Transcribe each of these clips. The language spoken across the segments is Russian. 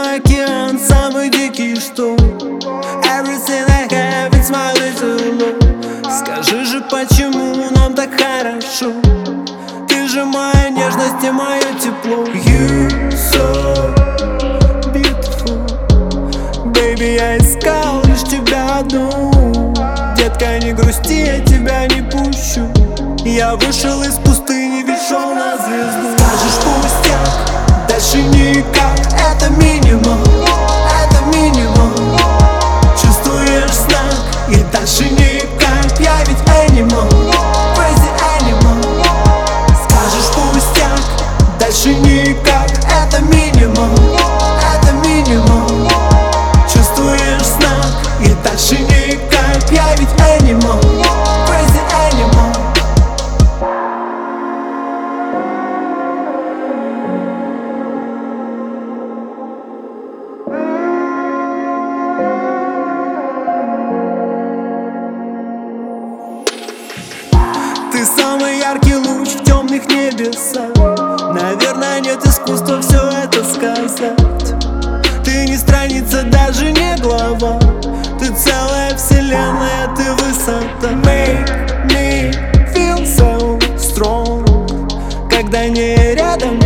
мой океан, самый дикий шторм. Everything I have, it's my little love. Скажи же, почему нам так хорошо? Ты же моя нежность и мое тепло. You so beautiful, baby, я искал лишь тебя одну. Детка, не грусти, я тебя не пущу. Я вышел из пустыни, ведь шел на звезду. Скажешь пустяк, дальше никак. Это минимум, это минимум. Чувствуешь знак, и дальше никак. Я ведь animal, crazy animal. Скажешь пустяк, дальше никак. Это минимум, это минимум. Чувствуешь знак, и дальше никак. Я ведь animal, crazy animal. Ты самый яркий луч в темных небесах. Наверное, нет искусства все это сказать. Ты не страница, даже не глава. Ты целая вселенная, ты высота. Make me feel so strong. Когда не рядом,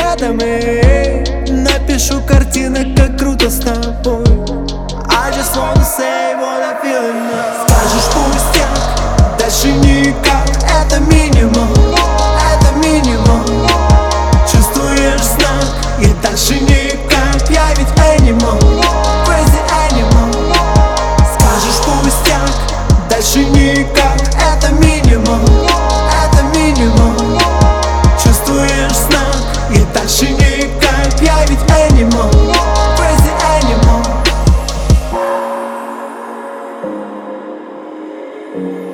напишу картины, как круто с тобой. I just wanna say what I feel now. Скажешь пустяк, дальше никак. Это минимум, это минимум. Чувствуешь знак, и дальше никак. Я ведь animal, crazy animal. Скажешь пустяк, дальше никак. Это минимум, это минимум. Чувствуешь знак, и дальше никак. Я ведь animal, crazy animal.